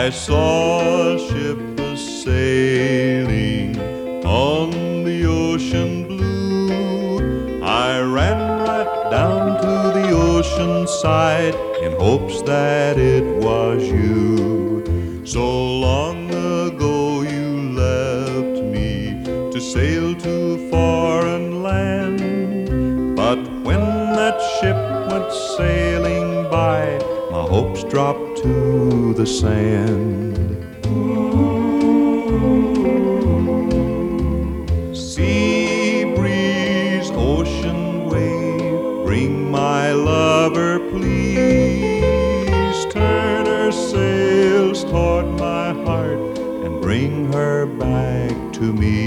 I saw a ship a-sailing on the ocean blue. I ran right down to the ocean side in hopes that it was you. So long ago you left me to sail to foreign land, but when that ship went sailing by, my hopes dropped to the sand. Sea breeze, ocean wave, bring my lover, please. Turn her sails toward my heart and bring her back to me.